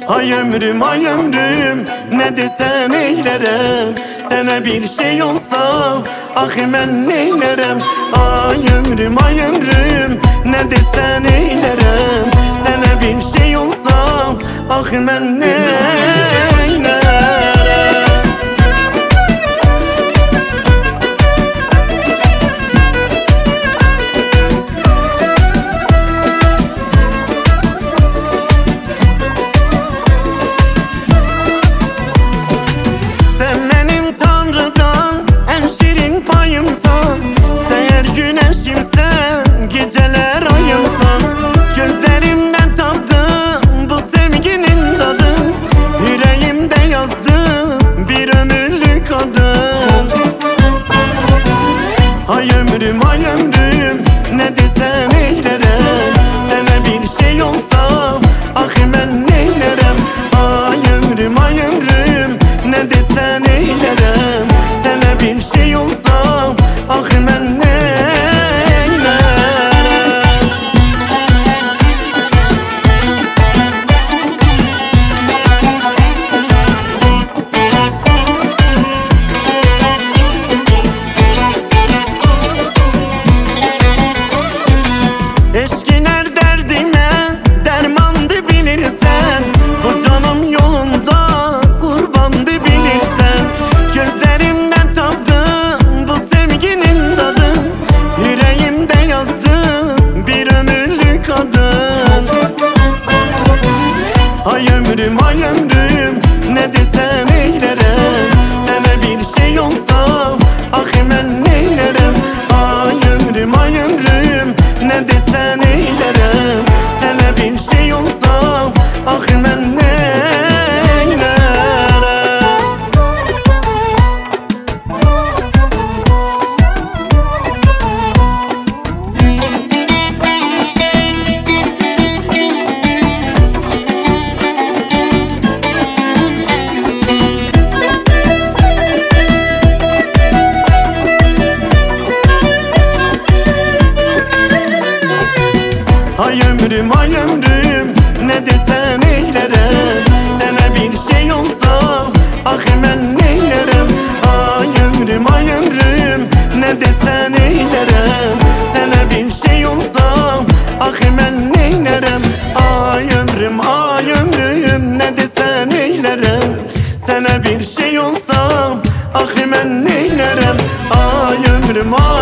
Ay ömrüm ay ömrüm, ne desen eylerim. Sana bir şey olsa ah ben neylerim. Ay ömrüm ay ömrüm, ne desen eylerim. Sana bir şey olsa ah ben neylerim. Geceler ayımsan, gözlerimden taptım bu sevginin tadı. Yüreğimde yazdım bir ömürlük adın. Ay ömrüm ay ömrüm, ne desen eylerim. Sana bir şey olsa ah ben neylerim. Ay ömrüm ay ömrüm, ne desen eylerim. Sana bir şey olsa ah ben neylerim. Eşkiner derdime dermandı bilirsen, bu canım yolunda kurbandı bilirsen. Gözlerimden taptım bu sevginin tadı. Yüreğimde yazdım bir ömürlük adın. Ay ömrüm ay ömrüm, ne desen eylerim. Sana bir şey olsa ah ben neylerim. Ay ömrüm ay ömrüm, ne desen eylerim. Sana bir şey olsa ah ben neylerim. Ay ömrüm ay ömrüm, ne desen eylerim. Sana bir şey olsa ah ben neylerim. Ay ömrüm ay ömrüm, ne desen eylerim. Sana bir şey olsa ah ben neylerim. Ay ömrüm ay ömrüm, ne desen eylerim. Sana bir şey olsa ah ben neylerim. Ay ömrüm ay